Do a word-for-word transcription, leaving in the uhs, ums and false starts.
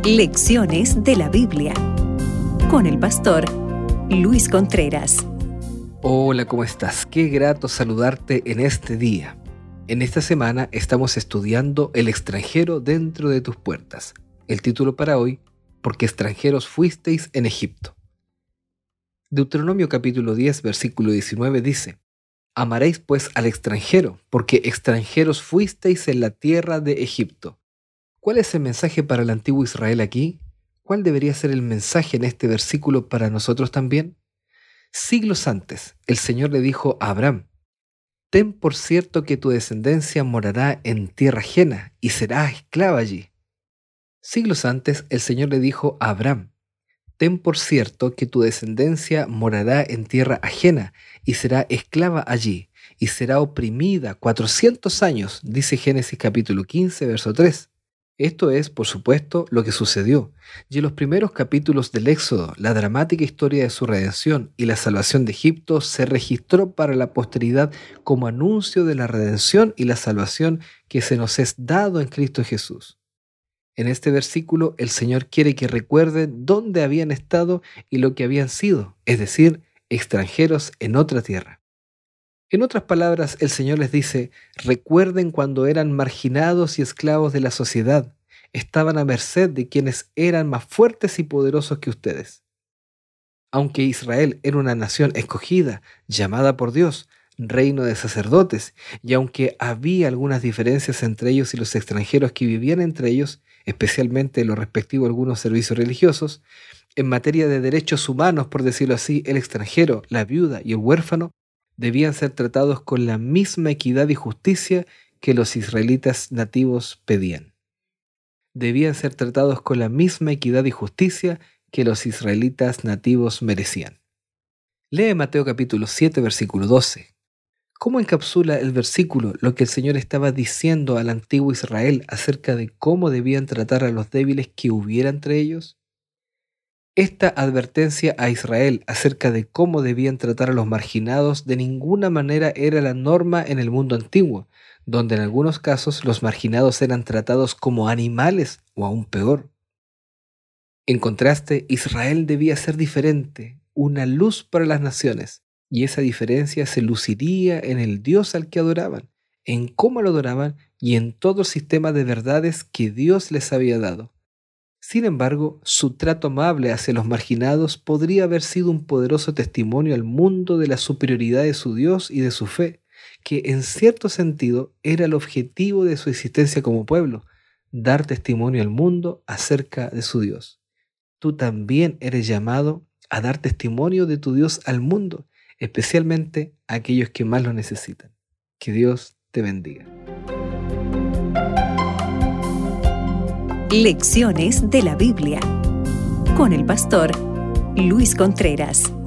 Lecciones de la Biblia con el pastor Luis Contreras. Hola, ¿cómo estás? Qué grato saludarte en este día. En esta semana estamos estudiando El extranjero dentro de tus puertas. El título para hoy, porque extranjeros fuisteis en Egipto. Deuteronomio capítulo diez, versículo diecinueve dice: Amaréis pues al extranjero, porque extranjeros fuisteis en la tierra de Egipto. ¿Cuál es el mensaje para el antiguo Israel aquí? ¿Cuál debería ser el mensaje en este versículo para nosotros también? Siglos antes, el Señor le dijo a Abraham: Ten por cierto que tu descendencia morará en tierra ajena y será esclava allí. Siglos antes, el Señor le dijo a Abraham: Ten por cierto que tu descendencia morará en tierra ajena y será esclava allí y será oprimida cuatrocientos años, dice Génesis capítulo quince, verso tres. Esto es, por supuesto, lo que sucedió, y en los primeros capítulos del Éxodo, la dramática historia de su redención y la salvación de Egipto se registró para la posteridad como anuncio de la redención y la salvación que se nos es dado en Cristo Jesús. En este versículo, el Señor quiere que recuerden dónde habían estado y lo que habían sido, es decir, extranjeros en otra tierra. En otras palabras, el Señor les dice: recuerden cuando eran marginados y esclavos de la sociedad, estaban a merced de quienes eran más fuertes y poderosos que ustedes. Aunque Israel era una nación escogida, llamada por Dios, reino de sacerdotes, y aunque había algunas diferencias entre ellos y los extranjeros que vivían entre ellos, especialmente en lo respectivo a algunos servicios religiosos, en materia de derechos humanos, por decirlo así, el extranjero, la viuda y el huérfano debían ser tratados con la misma equidad y justicia que los israelitas nativos pedían. Debían ser tratados con la misma equidad y justicia que los israelitas nativos merecían. Lee Mateo capítulo siete, versículo doce. ¿Cómo encapsula el versículo lo que el Señor estaba diciendo al antiguo Israel acerca de cómo debían tratar a los débiles que hubiera entre ellos? Esta advertencia a Israel acerca de cómo debían tratar a los marginados de ninguna manera era la norma en el mundo antiguo, donde en algunos casos los marginados eran tratados como animales o aún peor. En contraste, Israel debía ser diferente, una luz para las naciones, y esa diferencia se luciría en el Dios al que adoraban, en cómo lo adoraban y en todo el sistema de verdades que Dios les había dado. Sin embargo, su trato amable hacia los marginados podría haber sido un poderoso testimonio al mundo de la superioridad de su Dios y de su fe, que en cierto sentido era el objetivo de su existencia como pueblo, dar testimonio al mundo acerca de su Dios. Tú también eres llamado a dar testimonio de tu Dios al mundo, especialmente a aquellos que más lo necesitan. Que Dios te bendiga. Lecciones de la Biblia con el pastor Luis Contreras.